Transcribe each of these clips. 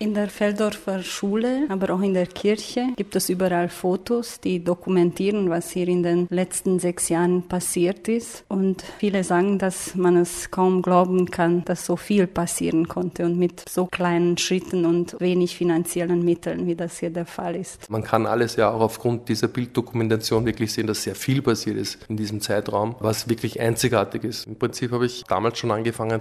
In der Feldorfer Schule, aber auch in der Kirche gibt es überall Fotos, die dokumentieren, was hier in den letzten 6 Jahren passiert ist. Und viele sagen, dass man es kaum glauben kann, dass so viel passieren konnte und mit so kleinen Schritten und wenig finanziellen Mitteln, wie das hier der Fall ist. Man kann alles ja auch aufgrund dieser Bilddokumentation wirklich sehen, dass sehr viel passiert ist in diesem Zeitraum, was wirklich einzigartig ist. Im Prinzip habe ich damals schon angefangen,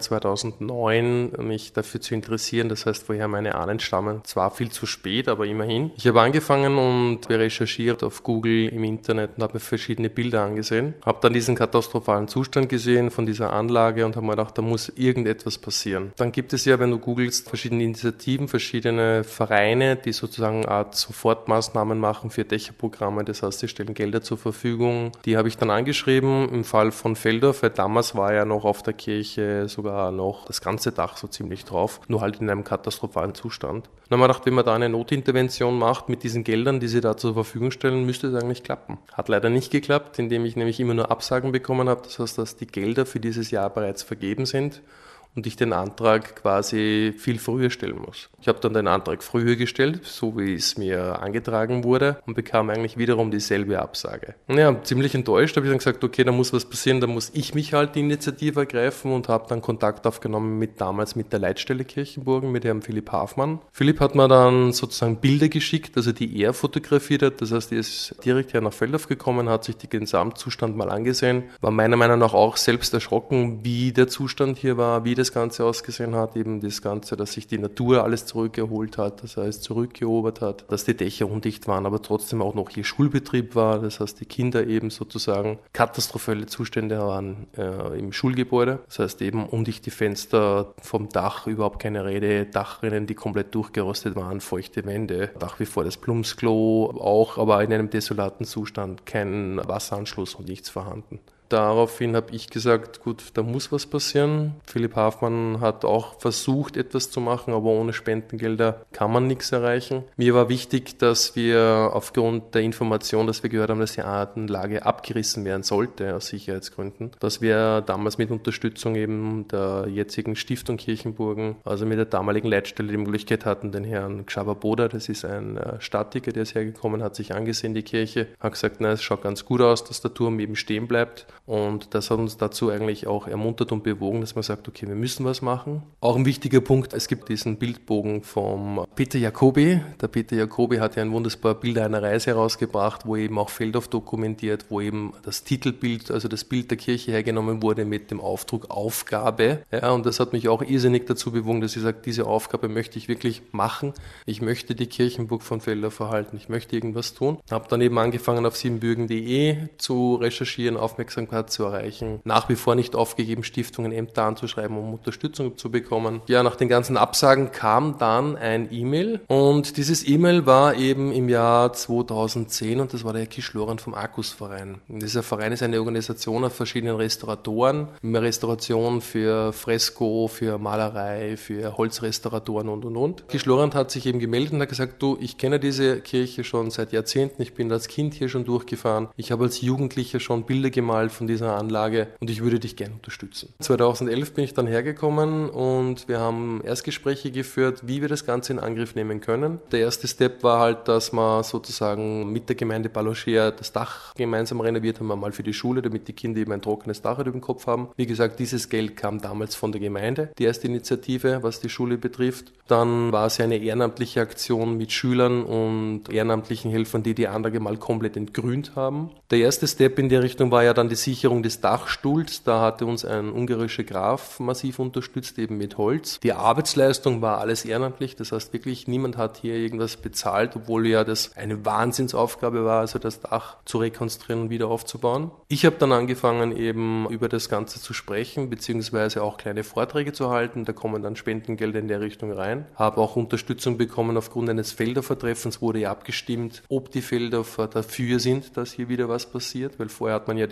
2009, mich dafür zu interessieren. Das heißt, woher meine Ahnen stammen. Zwar viel zu spät, aber immerhin. Ich habe angefangen und recherchiert auf Google im Internet und habe mir verschiedene Bilder angesehen. Habe dann diesen katastrophalen Zustand gesehen von dieser Anlage und habe mir gedacht, da muss irgendetwas passieren. Dann gibt es ja, wenn du googelst, verschiedene Initiativen, verschiedene Vereine, die sozusagen eine Art Sofortmaßnahmen machen für Dächerprogramme. Das heißt, sie stellen Gelder zur Verfügung. Die habe ich dann angeschrieben im Fall von Feldorf, weil damals war ja noch auf der Kirche sogar noch das ganze Dach so ziemlich drauf, nur halt in einem katastrophalen Zustand. Dann haben wir gedacht, wenn man da eine Notintervention macht mit diesen Geldern, die sie da zur Verfügung stellen, müsste es eigentlich klappen. Hat leider nicht geklappt, indem ich nämlich immer nur Absagen bekommen habe. Das heißt, dass die Gelder für dieses Jahr bereits vergeben sind und ich den Antrag quasi viel früher stellen muss. Ich habe dann den Antrag früher gestellt, so wie es mir angetragen wurde, und bekam eigentlich wiederum dieselbe Absage. Und ja, ziemlich enttäuscht habe ich dann gesagt, okay, da muss was passieren, da muss ich mich halt die Initiative ergreifen und habe dann Kontakt aufgenommen damals mit der Leitstelle Kirchenburgen, mit Herrn Philipp Hafmann. Philipp hat mir dann sozusagen Bilder geschickt, also die er fotografiert hat, das heißt, er ist direkt her nach Feldorf gekommen, hat sich den Gesamtzustand mal angesehen, war meiner Meinung nach auch selbst erschrocken, wie der Zustand hier war, wie das Ganze ausgesehen hat, eben das Ganze, dass sich die Natur alles zurückerholt hat, das heißt zurückerobert hat, dass die Dächer undicht waren, aber trotzdem auch noch hier Schulbetrieb war, das heißt die Kinder eben sozusagen katastrophale Zustände waren im Schulgebäude, das heißt eben undichte Fenster, vom Dach überhaupt keine Rede, Dachrinnen, die komplett durchgerostet waren, feuchte Wände, nach wie vor das Plumpsklo auch, aber in einem desolaten Zustand, kein Wasseranschluss und nichts vorhanden. Daraufhin habe ich gesagt, gut, da muss was passieren. Philipp Hafmann hat auch versucht, etwas zu machen, aber ohne Spendengelder kann man nichts erreichen. Mir war wichtig, dass wir aufgrund der Information, dass wir gehört haben, dass die Anlage abgerissen werden sollte, aus Sicherheitsgründen, dass wir damals mit Unterstützung eben der jetzigen Stiftung Kirchenburgen, also mit der damaligen Leitstelle, die Möglichkeit hatten, den Herrn Gschaber-Boda, das ist ein Statiker, der ist hergekommen, hat sich angesehen, die Kirche, hat gesagt, na, es schaut ganz gut aus, dass der Turm eben stehen bleibt. Und das hat uns dazu eigentlich auch ermuntert und bewogen, dass man sagt, okay, wir müssen was machen. Auch ein wichtiger Punkt, es gibt diesen Bildbogen vom Peter Jacobi. Der Peter Jacobi hat ja ein wunderbares Bilder einer Reise herausgebracht, wo eben auch Feldorf dokumentiert, wo eben das Titelbild, also das Bild der Kirche hergenommen wurde mit dem Aufdruck Aufgabe. Ja, und das hat mich auch irrsinnig dazu bewogen, dass ich sage, diese Aufgabe möchte ich wirklich machen. Ich möchte die Kirchenburg von Feldorf erhalten. Ich möchte irgendwas tun. Habe dann eben angefangen auf siebenbürgen.de zu recherchieren, Aufmerksamkeit zu erreichen. Nach wie vor nicht aufgegeben, Stiftungen, Ämter anzuschreiben, um Unterstützung zu bekommen. Ja, nach den ganzen Absagen kam dann ein E-Mail und dieses E-Mail war eben im Jahr 2010 und das war der Herr Kischloran vom Arkusverein. Dieser Verein ist eine Organisation aus verschiedenen Restauratoren, Restauration für Fresko, für Malerei, für Holzrestauratoren und. Kischloran hat sich eben gemeldet und hat gesagt, du, ich kenne diese Kirche schon seit Jahrzehnten, ich bin als Kind hier schon durchgefahren, ich habe als Jugendlicher schon Bilder gemalt von dieser Anlage und ich würde dich gerne unterstützen. 2011 bin ich dann hergekommen und wir haben Erstgespräche geführt, wie wir das Ganze in Angriff nehmen können. Der erste Step war halt, dass wir sozusagen mit der Gemeinde Balocher das Dach gemeinsam renoviert haben, mal für die Schule, damit die Kinder eben ein trockenes Dach über dem Kopf haben. Wie gesagt, dieses Geld kam damals von der Gemeinde, die erste Initiative, was die Schule betrifft. Dann war es ja eine ehrenamtliche Aktion mit Schülern und ehrenamtlichen Helfern, die die Anlage mal komplett entgrünt haben. Der erste Step in der Richtung war ja dann die Sicherung des Dachstuhls. Da hatte uns ein ungarischer Graf massiv unterstützt, eben mit Holz. Die Arbeitsleistung war alles ehrenamtlich, das heißt wirklich niemand hat hier irgendwas bezahlt, obwohl ja das eine Wahnsinnsaufgabe war, also das Dach zu rekonstruieren und wieder aufzubauen. Ich habe dann angefangen eben über das Ganze zu sprechen, beziehungsweise auch kleine Vorträge zu halten. Da kommen dann Spendengelder in der Richtung rein. Habe auch Unterstützung bekommen aufgrund eines Feldorfer Treffens, wurde ja abgestimmt, ob die Feldorfer dafür sind, dass hier wieder was passiert, weil vorher hat man ja die Kirche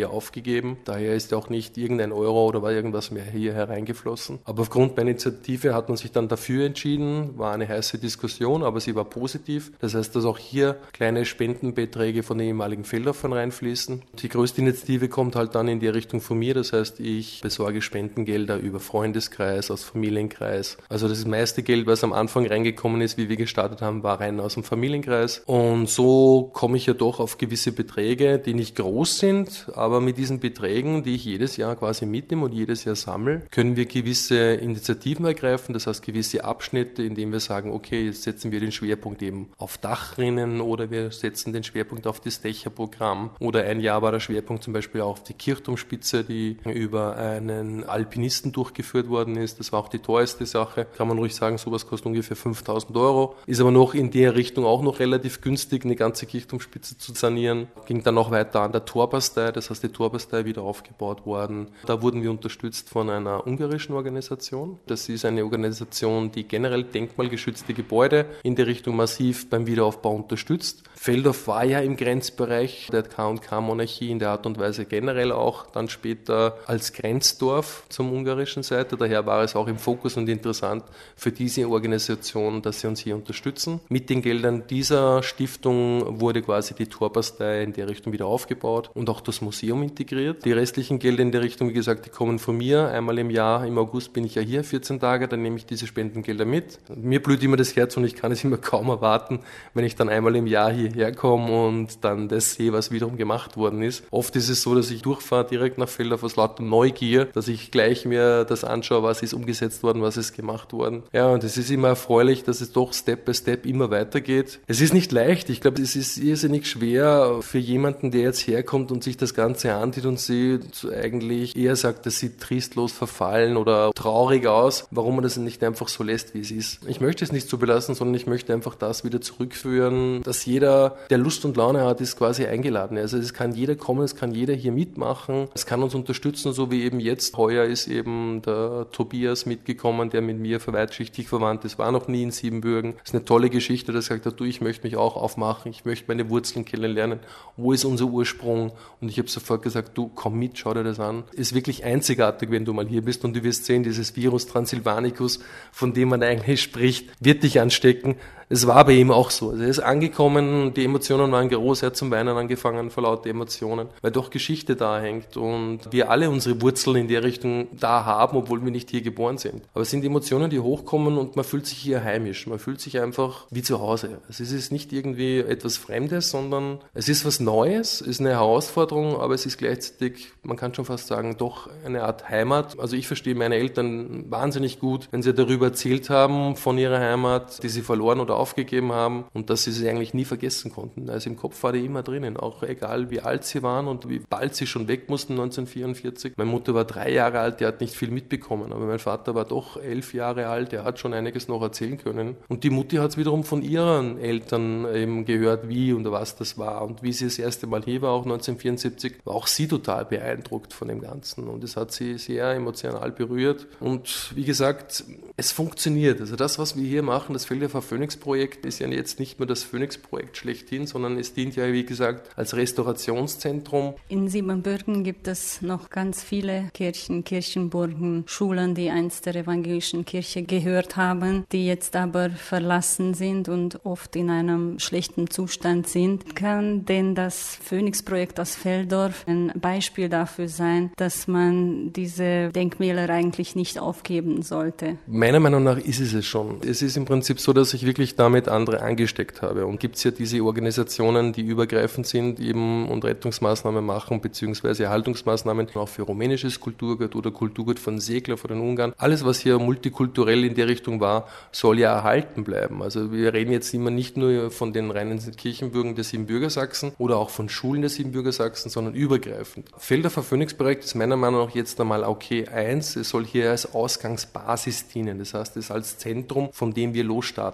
eher aufgegeben. Daher ist auch nicht irgendein Euro oder war irgendwas mehr hier hereingeflossen. Aber aufgrund meiner Initiative hat man sich dann dafür entschieden, war eine heiße Diskussion, aber sie war positiv. Das heißt, dass auch hier kleine Spendenbeträge von den ehemaligen Feldorfern reinfließen. Die größte Initiative kommt halt dann in die Richtung von mir. Das heißt, ich besorge Spendengelder über Freundeskreis, aus Familienkreis. Also das meiste Geld, was am Anfang reingekommen ist, wie wir gestartet haben, war rein aus dem Familienkreis. Und so komme ich ja doch auf gewisse Beträge, die nicht groß sind, aber mit diesen Beträgen, die ich jedes Jahr quasi mitnehme und jedes Jahr sammle, können wir gewisse Initiativen ergreifen, das heißt gewisse Abschnitte, indem wir sagen, okay, jetzt setzen wir den Schwerpunkt eben auf Dachrinnen oder wir setzen den Schwerpunkt auf das Dächerprogramm oder ein Jahr war der Schwerpunkt zum Beispiel auch auf die Kirchturmspitze, die über einen Alpinisten durchgeführt worden ist. Das war auch die teuerste Sache. Kann man ruhig sagen, sowas kostet ungefähr 5.000 Euro. Ist aber noch in der Richtung auch noch relativ günstig, eine ganze Kirchturmspitze zu sanieren. Ging dann noch weiter an der Torbastei, das heißt die Torbastei wieder aufgebaut worden. Da wurden wir unterstützt von einer ungarischen Organisation. Das ist eine Organisation, die generell denkmalgeschützte Gebäude in der Richtung massiv beim Wiederaufbau unterstützt. Feldorf war ja im Grenzbereich der K&K-Monarchie in der Art und Weise generell auch dann später als Grenzdorf zum ungarischen Seite. Daher war es auch im Fokus und interessant für diese Organisation, dass sie uns hier unterstützen. Mit den Geldern dieser Stiftung wurde quasi die Torbastei in der Richtung wieder aufgebaut und auch das Museum integriert. Die restlichen Gelder in der Richtung, wie gesagt, die kommen von mir. Einmal im Jahr, im August bin ich ja hier, 14 Tage, dann nehme ich diese Spendengelder mit. Mir blüht immer das Herz und ich kann es immer kaum erwarten, wenn ich dann einmal im Jahr hierher komme und dann das sehe, was wiederum gemacht worden ist. Oft ist es so, dass ich durchfahre direkt nach Feldorf aus lauter Neugier, dass ich gleich mir das anschaue, was ist umgesetzt worden, was ist gemacht worden. Ja, und es ist immer erfreulich, dass es doch Step by Step immer weitergeht. Es ist nicht leicht. Ich glaube, es ist irrsinnig schwer für jemanden, der jetzt herkommt und sich das Ganze ansieht und sieht, eigentlich eher sagt, das sieht tristlos verfallen oder traurig aus, warum man das nicht einfach so lässt, wie es ist. Ich möchte es nicht so belassen, sondern ich möchte einfach das wieder zurückführen, dass jeder, der Lust und Laune hat, ist quasi eingeladen. Also es kann jeder kommen, es kann jeder hier mitmachen, es kann uns unterstützen, so wie eben jetzt. Heuer ist eben der Tobias mitgekommen, der mit mir verweitschichtig verwandt ist, war noch nie in Siebenbürgen. Das ist eine tolle Geschichte, dass er gesagt hat, du, ich möchte mich auch aufmachen, ich möchte meine Wurzeln kennenlernen, wo ist unser Ursprung? Und ich habe sofort gesagt, du, komm mit, schau dir das an. Ist wirklich einzigartig, wenn du mal hier bist und du wirst sehen, dieses Virus Transsilvanicus, von dem man eigentlich spricht, wird dich anstecken. Es war bei ihm auch so. Also er ist angekommen, die Emotionen waren groß, er hat zum Weinen angefangen vor lauter Emotionen, weil doch Geschichte da hängt und wir alle unsere Wurzeln in der Richtung da haben, obwohl wir nicht hier geboren sind. Aber es sind Emotionen, die hochkommen und man fühlt sich hier heimisch. Man fühlt sich einfach wie zu Hause. Also es ist nicht irgendwie etwas Fremdes, sondern es ist was Neues, es ist eine Herausforderung, aber es ist gleichzeitig, man kann schon fast sagen, doch eine Art Heimat. Also ich verstehe meine Eltern wahnsinnig gut, wenn sie darüber erzählt haben von ihrer Heimat, die sie verloren oder aufgegeben haben und dass sie sie eigentlich nie vergessen konnten. Also im Kopf war die immer drinnen, auch egal wie alt sie waren und wie bald sie schon weg mussten 1944. Meine Mutter war 3 Jahre alt, die hat nicht viel mitbekommen, aber mein Vater war doch 11 Jahre alt, der hat schon einiges noch erzählen können. Und die Mutti hat es wiederum von ihren Eltern eben gehört, wie und was das war. Und wie sie das erste Mal hier war, auch 1974, war auch sie total beeindruckt von dem Ganzen. Und es hat sie sehr emotional berührt. Und wie gesagt, es funktioniert. Also das, was wir hier machen, das Feldorfer Phoenix-Projekt, ist ja jetzt nicht nur das Phoenix-Projekt schlechthin, sondern es dient ja, wie gesagt, als Restaurationszentrum. In Siebenbürgen gibt es noch ganz viele Kirchen, Kirchenburgen, Schulen, die einst der evangelischen Kirche gehört haben, die jetzt aber verlassen sind und oft in einem schlechten Zustand sind. Kann denn das Phoenix-Projekt aus Feldorf ein Beispiel dafür sein, dass man diese Denkmäler eigentlich nicht aufgeben sollte? Meiner Meinung nach ist es schon. Es ist im Prinzip so, dass ich wirklich damit andere angesteckt habe. Und gibt es ja diese Organisationen, die übergreifend sind eben und Rettungsmaßnahmen machen, beziehungsweise Erhaltungsmaßnahmen auch für rumänisches Kulturgut oder Kulturgut von Segler, von den Ungarn. Alles, was hier multikulturell in der Richtung war, soll ja erhalten bleiben. Also wir reden jetzt immer nicht nur von den reinen Kirchenbürgen der Siebenbürger Sachsen oder auch von Schulen der Siebenbürger Sachsen, sondern übergreifend. Feldorfer Phoenix-Projekt ist meiner Meinung nach jetzt einmal okay. Es soll hier als Ausgangsbasis dienen. Das heißt, es als Zentrum, von dem wir losstarten können.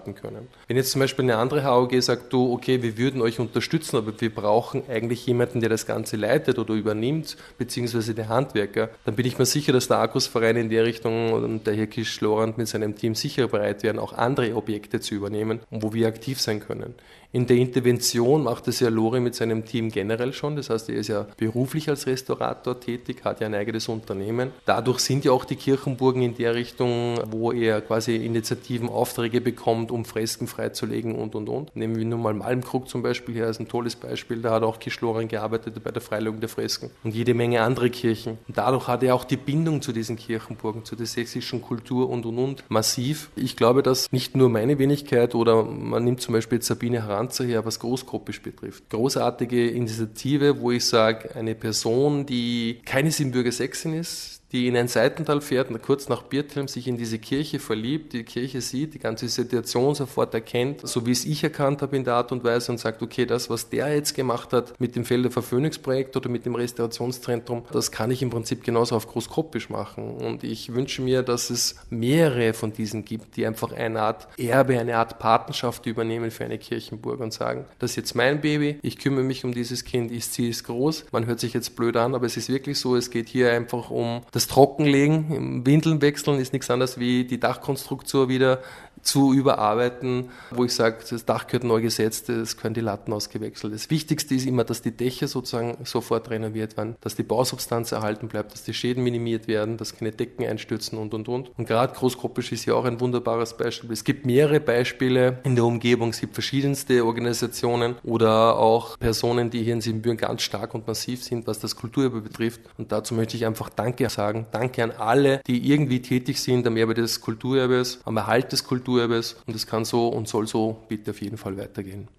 Wenn jetzt zum Beispiel eine andere HOG sagt, du, okay, wir würden euch unterstützen, aber wir brauchen eigentlich jemanden, der das Ganze leitet oder übernimmt, beziehungsweise der Handwerker, dann bin ich mir sicher, dass der Arkusverein in der Richtung und der Herr Kisch-Lorand mit seinem Team sicher bereit wären, auch andere Objekte zu übernehmen, wo wir aktiv sein können. In der Intervention macht es ja Lori mit seinem Team generell schon. Das heißt, er ist ja beruflich als Restaurator tätig, hat ja ein eigenes Unternehmen. Dadurch sind ja auch die Kirchenburgen in der Richtung, wo er quasi Initiativen, Aufträge bekommt, um Fresken freizulegen und. Nehmen wir nur mal Malmkrug zum Beispiel her, ist ein tolles Beispiel. Da hat auch Kisch-Lorand gearbeitet bei der Freilegung der Fresken und jede Menge andere Kirchen. Und dadurch hat er auch die Bindung zu diesen Kirchenburgen, zu der sächsischen Kultur und massiv. Ich glaube, dass nicht nur meine Wenigkeit oder man nimmt zum Beispiel jetzt Sabine Haranzer her, was Großkopisch betrifft. Großartige Initiative, wo ich sage, eine Person, die keine Siebenbürger Sächsin ist, die in ein Seitental fährt, kurz nach Birthelm, sich in diese Kirche verliebt, die Kirche sieht, die ganze Situation sofort erkennt, so wie es ich erkannt habe in der Art und Weise und sagt, okay, das, was der jetzt gemacht hat mit dem Felder Phoenix-Projekt oder mit dem Restaurationszentrum, das kann ich im Prinzip genauso auf Großkopisch machen. Und ich wünsche mir, dass es mehrere von diesen gibt, die einfach eine Art Erbe, eine Art Patenschaft übernehmen für eine Kirchenburg und sagen, das ist jetzt mein Baby, ich kümmere mich um dieses Kind, ich ziehe es groß. Man hört sich jetzt blöd an, aber es ist wirklich so, es geht hier einfach um das Trockenlegen, Windeln wechseln ist nichts anderes wie die Dachkonstruktion wieder zu überarbeiten, wo ich sage, das Dach gehört neu gesetzt, es können die Latten ausgewechselt. Das Wichtigste ist immer, dass die Dächer sozusagen sofort renoviert werden, dass die Bausubstanz erhalten bleibt, dass die Schäden minimiert werden, dass keine Decken einstürzen und. Und gerade Großkopisch ist ja auch ein wunderbares Beispiel. Es gibt mehrere Beispiele in der Umgebung, es gibt verschiedenste Organisationen oder auch Personen, die hier in Siebenbürgen ganz stark und massiv sind, was das Kulturerbe betrifft. Und dazu möchte ich einfach Danke sagen. Danke an alle, die irgendwie tätig sind am Erbe des Kulturerbes, am Erhalt des Kulturerbes. Und es kann so und soll so bitte auf jeden Fall weitergehen.